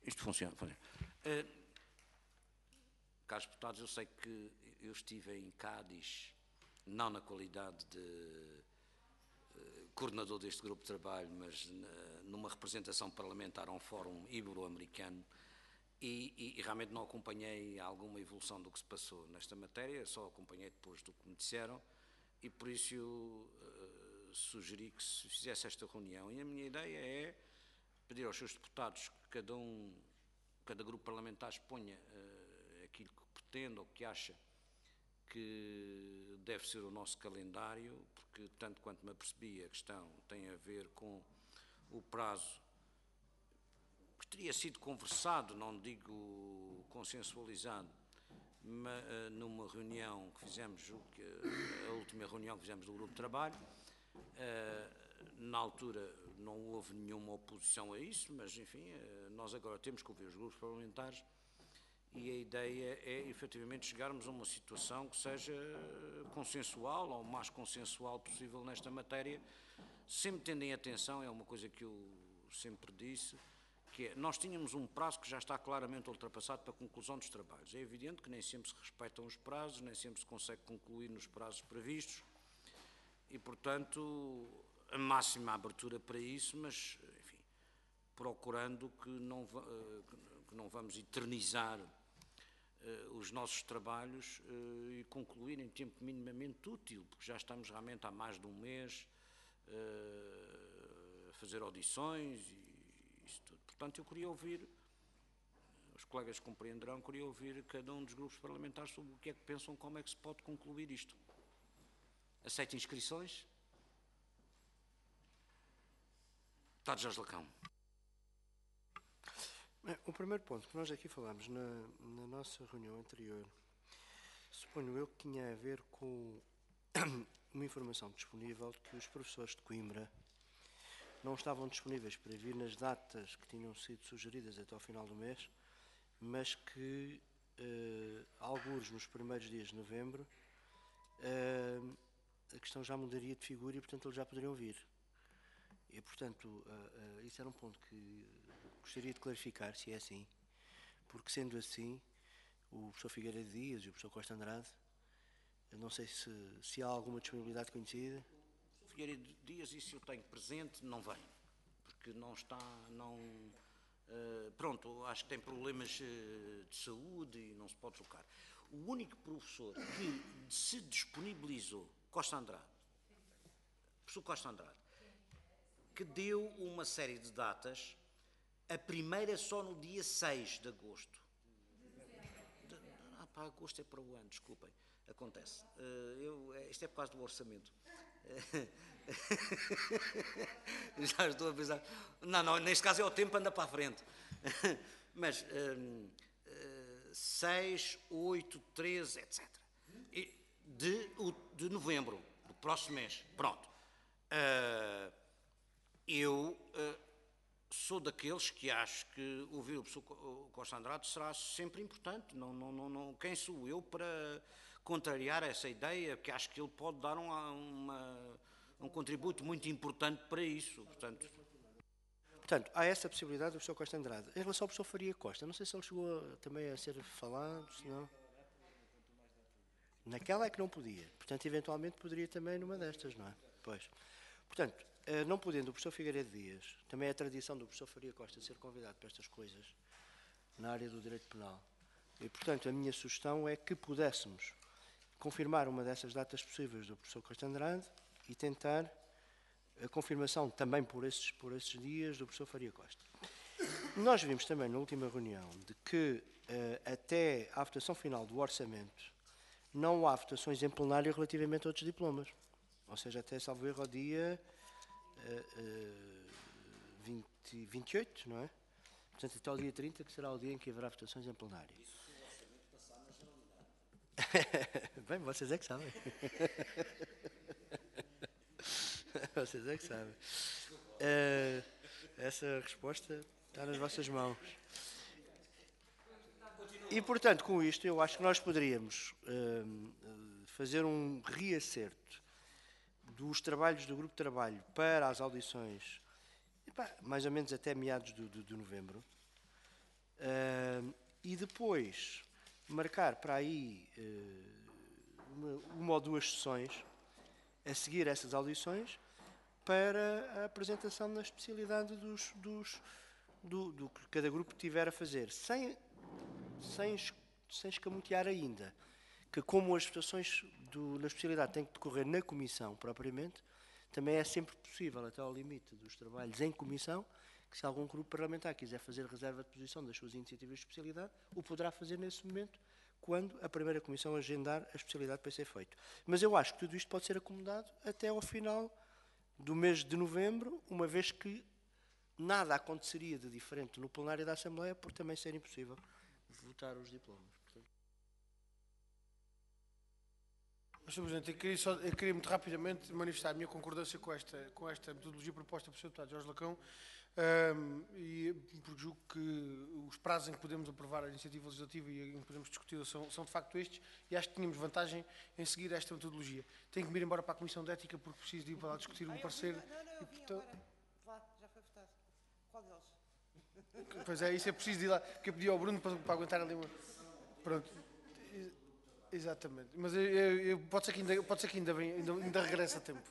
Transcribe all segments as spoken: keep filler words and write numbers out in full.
Isto funciona. funciona. Uh, caros deputados, eu sei que eu estive em Cádiz, não na qualidade de uh, coordenador deste grupo de trabalho, mas na, numa representação parlamentar a um fórum ibero-americano, e, e, e realmente não acompanhei alguma evolução do que se passou nesta matéria, só acompanhei depois do que me disseram, e por isso eu uh, sugeri que se fizesse esta reunião. E a minha ideia é pedir aos seus deputados que cada um, cada grupo parlamentar exponha uh, aquilo que pretende ou que acha que deve ser o nosso calendário, porque, tanto quanto me apercebi, a questão tem a ver com o prazo que teria sido conversado, não digo consensualizado, mas, uh, numa reunião que fizemos, que, a última reunião que fizemos do grupo de trabalho. Uh, na altura não houve nenhuma oposição a isso, mas enfim, uh, nós agora temos que ouvir os grupos parlamentares e a ideia é efetivamente chegarmos a uma situação que seja consensual, ou o mais consensual possível nesta matéria, sempre tendo em atenção, é uma coisa que eu sempre disse, que é, nós tínhamos um prazo que já está claramente ultrapassado para a conclusão dos trabalhos. É evidente que nem sempre se respeitam os prazos, nem sempre se consegue concluir nos prazos previstos e, portanto, a máxima abertura para isso, mas, enfim, procurando que não, que não vamos eternizar uh, os nossos trabalhos uh, e concluir em tempo minimamente útil, porque já estamos realmente há mais de um mês uh, a fazer audições e isso tudo. Portanto, eu queria ouvir, os colegas compreenderão, queria ouvir cada um dos grupos parlamentares sobre o que é que pensam, como é que se pode concluir isto. Aceita inscrições? Deputado Jorge Lacão. Bem, o primeiro ponto que nós aqui falámos na, na nossa reunião anterior, suponho eu que tinha a ver com uma informação disponível que os professores de Coimbra não estavam disponíveis para vir nas datas que tinham sido sugeridas até ao final do mês, mas que, eh, alguns nos primeiros dias de novembro, eh, a questão já mudaria de figura e, portanto, eles já poderiam vir. E, portanto, uh, uh, isso era um ponto que gostaria de clarificar, se é assim, porque, sendo assim, o professor Figueiredo Dias e o professor Costa Andrade, eu não sei se, se há alguma disponibilidade conhecida. O Figueiredo Dias, isso eu tenho presente, não vem, porque não está, não... Uh, pronto, acho que tem problemas uh, de saúde e não se pode deslocar. O único professor que se disponibilizou, Costa Andrade, professor Costa Andrade, que deu uma série de datas, a primeira só no dia seis de agosto. De, ah, pá, agosto é para o ano, desculpem, acontece. Uh, eu, isto é por causa do orçamento. Já estou a pensar. Não, não, neste caso é o tempo, anda para a frente. Mas um, uh, seis, oito, treze, etcétera. E de, de novembro, do próximo mês. Pronto. Uh, eu uh, sou daqueles que acho que ouvir o professor Costa Andrade será sempre importante. Não, não, não, não, quem sou eu para contrariar essa ideia, que acho que ele pode dar um, uma, um contributo muito importante para isso. Portanto, Portanto, há essa possibilidade do professor Costa Andrade. Em relação ao professor Faria Costa, não sei se ele chegou a, também a ser falado, se não... Naquela é que não podia. Portanto, eventualmente poderia também numa destas, não é? Pois. Portanto, não podendo o professor Figueiredo Dias, também é a tradição do professor Faria Costa ser convidado para estas coisas na área do direito penal. E, portanto, a minha sugestão é que pudéssemos confirmar uma dessas datas possíveis do professor Costa Andrade e tentar a confirmação também por esses, por esses dias do professor Faria Costa. Nós vimos também na última reunião de que uh, até à votação final do orçamento não há votações em plenário relativamente a outros diplomas. Ou seja, até salvo erro ao dia uh, uh, vinte, vinte e oito, não é? Portanto, até ao dia trinta, que será o dia em que haverá votações em plenário. Isso se o orçamento passar na generalidade. Bem, vocês é que sabem. Vocês é que sabem. Uh, essa resposta está nas vossas mãos. E, portanto, com isto, eu acho que nós poderíamos uh, fazer um reacerto dos trabalhos do grupo de trabalho para as audições, epá, mais ou menos até meados de, de, de novembro, Uh, e depois marcar para aí uh, uma, uma ou duas sessões a seguir essas audições para a apresentação na especialidade dos, dos, do, do que cada grupo tiver a fazer, sem, sem, sem escamotear ainda que, como as votações do, na especialidade têm que decorrer na comissão propriamente, também é sempre possível, até ao limite dos trabalhos em comissão, que se algum grupo parlamentar quiser fazer reserva de posição das suas iniciativas de especialidade, o poderá fazer nesse momento, quando a primeira comissão agendar a especialidade para ser feito. Mas eu acho que tudo isto pode ser acomodado até ao final do mês de novembro, uma vez que nada aconteceria de diferente no plenário da Assembleia, por também ser impossível votar os diplomas. Portanto... senhor Presidente, eu queria, só, eu queria muito rapidamente manifestar a minha concordância com esta, com esta metodologia proposta pelo senhor Deputado Jorge Lacão, um, e porque julgo que os prazos em que podemos aprovar a iniciativa legislativa e em que podemos discuti-la são, são de facto estes, e acho que tínhamos vantagem em seguir esta metodologia. Tenho que me ir embora para a Comissão de Ética porque preciso de ir para lá discutir um parecer. Não, não, eu e, vim portanto... agora. Vá, já foi votado. Qual deles? Pois é, isso é preciso de ir lá, porque eu pedi ao Bruno para, para aguentar ali uma... Pronto. Exatamente. Mas eu, eu, eu, pode ser que ainda, pode ser que ainda, vem, ainda, ainda regresse a tempo.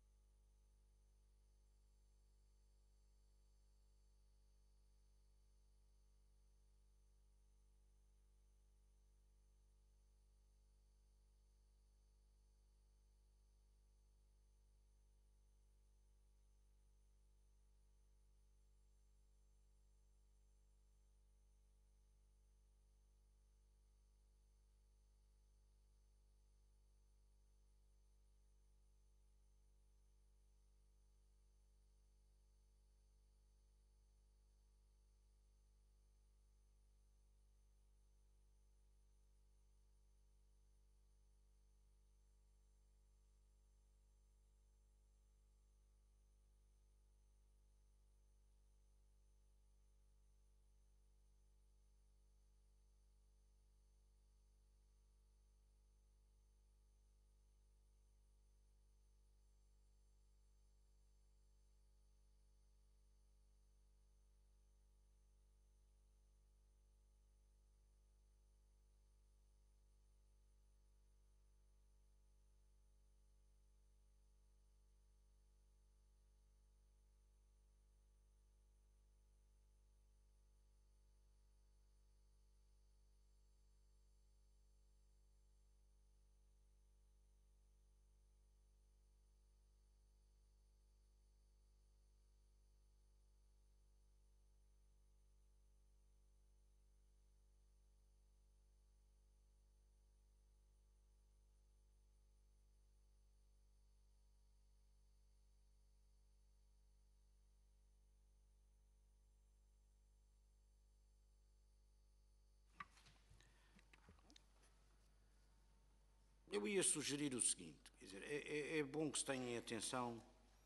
Eu ia sugerir o seguinte, quer dizer, é, é, é bom que se tenha em atenção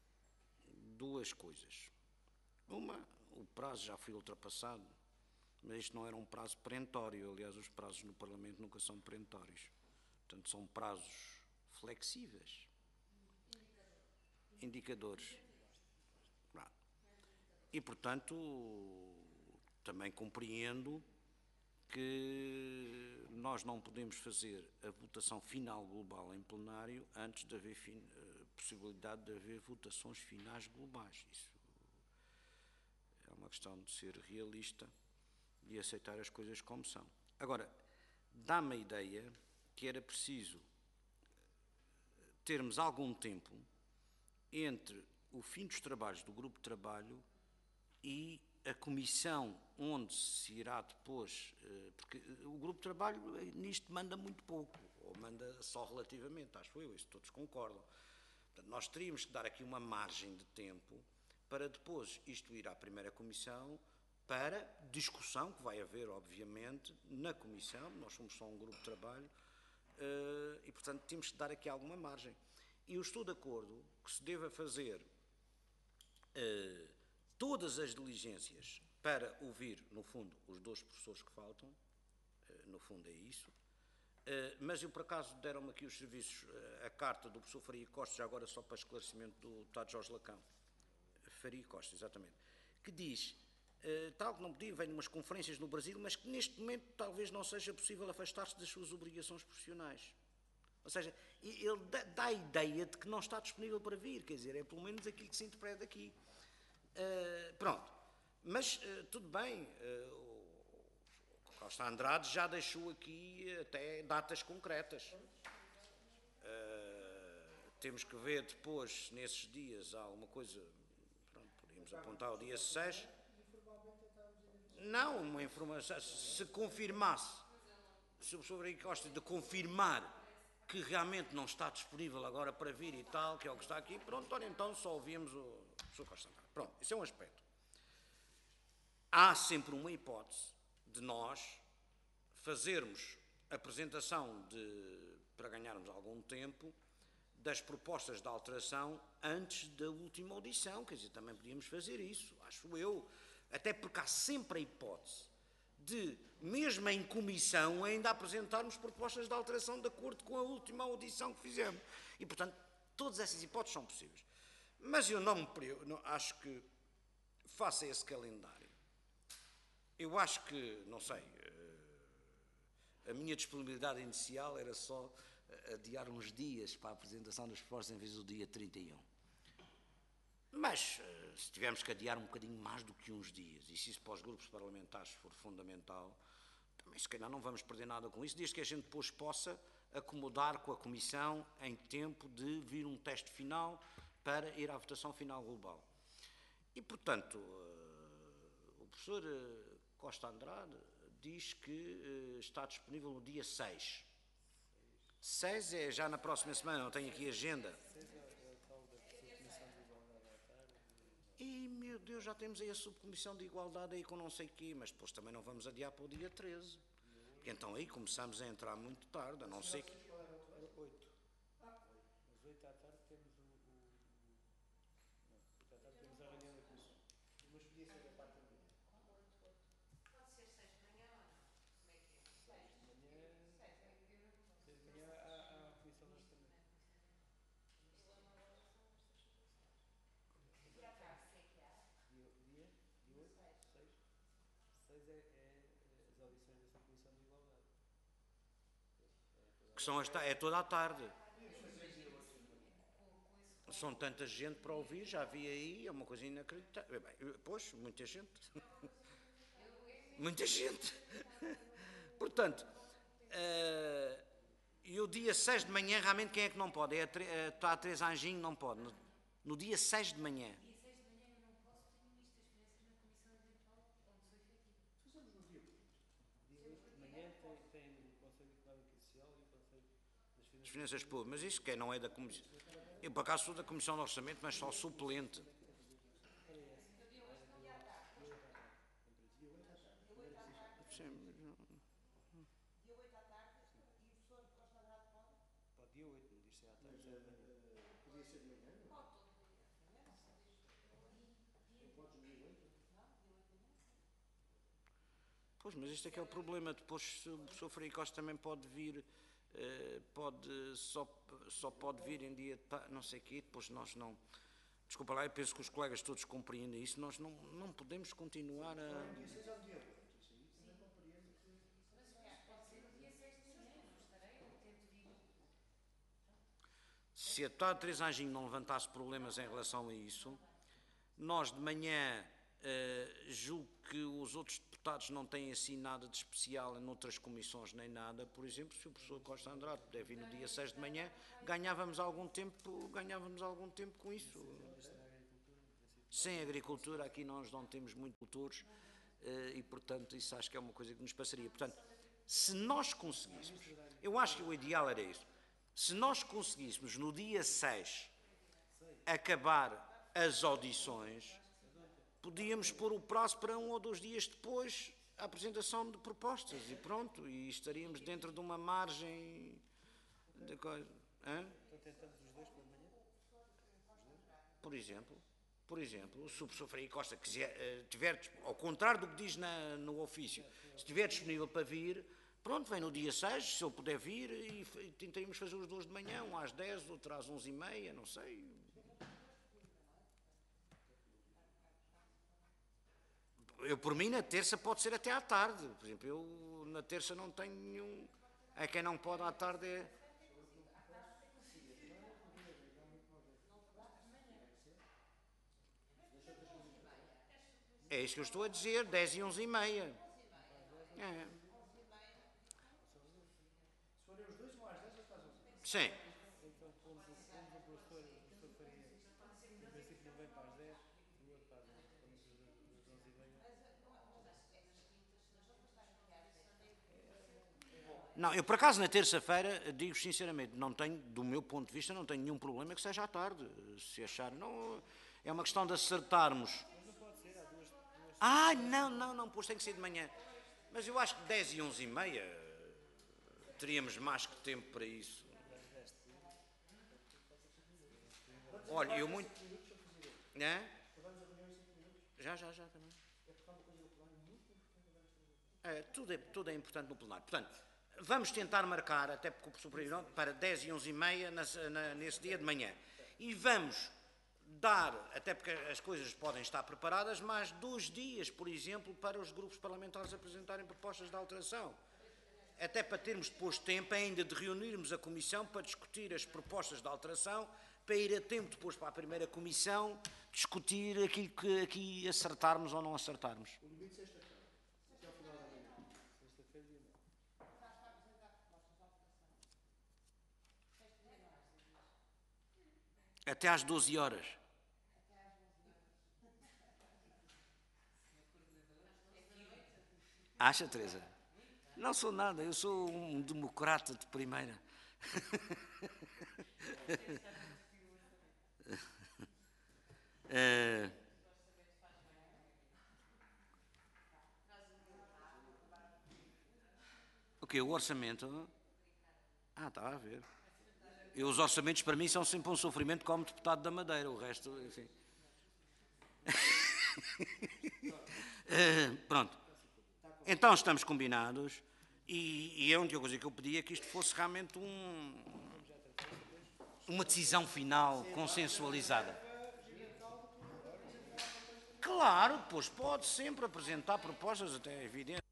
duas coisas. Uma, o prazo já foi ultrapassado, mas isto não era um prazo perentório. Aliás, os prazos no Parlamento nunca são perentórios. Portanto, são prazos flexíveis. Indicadores. E, portanto, também compreendo que nós não podemos fazer a votação final global em plenário antes de haver fin... possibilidade de haver votações finais globais. Isso é uma questão de ser realista e aceitar as coisas como são. Agora, dá-me a ideia que era preciso termos algum tempo entre o fim dos trabalhos do grupo de trabalho e a comissão onde se irá depois, porque o grupo de trabalho nisto manda muito pouco, ou manda só relativamente, acho eu, isso todos concordam. Portanto, nós teríamos que dar aqui uma margem de tempo para depois isto ir à primeira comissão para discussão, que vai haver, obviamente, na comissão, nós somos só um grupo de trabalho, e, portanto, temos que dar aqui alguma margem. E eu estou de acordo que se deva fazer todas as diligências para ouvir, no fundo, os dois professores que faltam, no fundo é isso, mas eu, por acaso, deram-me aqui os serviços, a carta do professor Faria Costa, já agora só para esclarecimento do deputado Jorge Lacão, Faria Costa, exatamente, que diz uh, tal que não podia, vem de umas conferências no Brasil, mas que neste momento talvez não seja possível afastar-se das suas obrigações profissionais. Ou seja, ele dá, dá a ideia de que não está disponível para vir, quer dizer, é pelo menos aquilo que se interpreta aqui. Uh, pronto, mas uh, tudo bem, uh, o Costa Andrade já deixou aqui até datas concretas. Uh, temos que ver depois, se nesses dias há alguma coisa, pronto, podemos apontar o dia seis. Não, uma informação, se confirmasse, se o professor Henrique Costa de confirmar que realmente não está disponível agora para vir e tal, que é o que está aqui, pronto, olha, então só ouvimos o professor Costa Andrade. Pronto, isso é um aspecto. Há sempre uma hipótese de nós fazermos a apresentação de, para ganharmos algum tempo, das propostas de alteração antes da última audição, quer dizer, também podíamos fazer isso, acho eu, até porque há sempre a hipótese de, mesmo em comissão, ainda apresentarmos propostas de alteração de acordo com a última audição que fizemos. E, portanto, todas essas hipóteses são possíveis. Mas eu não me não, acho que faça esse calendário. Eu acho que, não sei, a minha disponibilidade inicial era só adiar uns dias para a apresentação das propostas em vez do dia trinta e um. Mas, se tivermos que adiar um bocadinho mais do que uns dias, e se isso para os grupos parlamentares for fundamental, também se calhar não vamos perder nada com isso, desde que a gente depois possa acomodar com a Comissão em tempo de vir um teste final para ir à votação final global. E, portanto, o professor Costa Andrade diz que está disponível no dia seis. seis é já na próxima semana, não tenho aqui agenda. E, meu Deus, já temos aí a subcomissão de igualdade aí com não sei o quê, mas depois também não vamos adiar para o dia treze. Porque então aí começamos a entrar muito tarde, a não ser que... oito. Às oito da tarde temos o... Não, à tarde temos a reunião da comissão. Mas podia ser da parte da manhã. Pode ser seis de manhã ou não? Como é que é? seis de manhã... seis de manhã há a comissão de orçamento. E à tarde, o que é que há? Dia, dia, dia oito, seis. seis é, é as audições da subcomissão de igualdade. que são esta, é toda a tarde. São tanta gente para ouvir, já vi aí, é uma coisa inacreditável. Bem, pois, muita gente. Muita gente. Portanto, uh, e o dia seis de manhã, realmente, quem é que não pode? É a, está a Teresa Anjinho, não pode. No, no dia seis de manhã. Dia seis de manhã eu não posso, tenho listas experiências na comissão eventual onde sou efetivo. Fazemos no dia oito. Dia oito de manhã tem, tem o Conselho Económico e Social e o Conselho das Finanças. As finanças públicas, mas isso quem não é da comissão. Eu, por acaso, sou da Comissão de Orçamento, mas só suplente. Dia oito à tarde e o professor Costa Andrade pode? Pode dia oito, não diz se é à tarde, se é de manhã. Podia ser de manhã, não? Pode todo dia. Amanhã não sei. Não podes no dia oito? Não, dia oito de manhã. Pois, mas este é que é o problema. Depois o professor Freire Costa também pode vir, eh, pode, só, só pode vir em dia, não sei o quê, depois nós não... Desculpa lá, eu penso que os colegas todos compreendem isso, nós não, não podemos continuar a... Dia seis é o dia oito, isso aí também compreendo que... Mas pode ser no dia seis de manhã, não estarei, eu tento vir. Se a deputada Teresa Anjinho não levantasse problemas em relação a isso, nós de manhã eh, julgo que os outros deputados não têm assim nada de especial em outras comissões nem nada. Por exemplo, se o professor Costa Andrade puder vir no dia seis de manhã, ganhávamos algum tempo, ganhávamos algum tempo com isso. Sem agricultura, aqui nós não temos muito cultores eh, e, portanto, isso acho que é uma coisa que nos passaria. Portanto, se nós conseguíssemos, eu acho que o ideal era isso, se nós conseguíssemos no dia seis acabar as audições, podíamos pôr o prazo para um ou dois dias depois a apresentação de propostas e pronto, e estaríamos dentro de uma margem de coisa. Hã? Então tentamos os dois pela manhã? Por exemplo, por exemplo, se o professor Freire Costa quiser, uh, tiver, ao contrário do que diz na, no ofício, se estiver disponível para vir, pronto, vem no dia seis, se ele puder vir, e, e tentaremos fazer os dois de manhã, um às dez, outro às onze e meia, não sei. eu, por mim, na terça pode ser até à tarde. Por exemplo, eu na terça não tenho nenhum... É quem não pode à tarde é... É isso que eu estou a dizer, dez e onze e meia. É. Sim. Não, eu por acaso na terça-feira, digo sinceramente, não tenho, do meu ponto de vista, não tenho nenhum problema que seja à tarde. Se achar, não, é uma questão de acertarmos. Ah, não, não, não, pois tem que ser de manhã. Mas eu acho que dez e onze e meia teríamos mais que tempo para isso. Olha, eu muito... É? Já, já, já também. É, tudo, é, tudo é importante no plenário. Portanto, vamos tentar marcar, até porque o professor Pereira, para dez e onze e meia nesse dia de manhã. E vamos dar, até porque as coisas podem estar preparadas, mais dois dias, por exemplo, para os grupos parlamentares apresentarem propostas de alteração. Até para termos depois tempo ainda de reunirmos a comissão para discutir as propostas de alteração, para ir a tempo depois para a primeira comissão discutir aquilo que aqui acertarmos ou não acertarmos. Até às doze horas. Acha, Teresa? Não sou nada, eu sou um democrata de primeira. é... O quê? O orçamento? Ah, está a ver. E os orçamentos para mim são sempre um sofrimento como deputado da Madeira, o resto, enfim. uh, pronto. Então estamos combinados e, e a única coisa que eu pedi é que isto fosse realmente um, uma decisão final consensualizada. Claro, pois pode sempre apresentar propostas, até é evidente.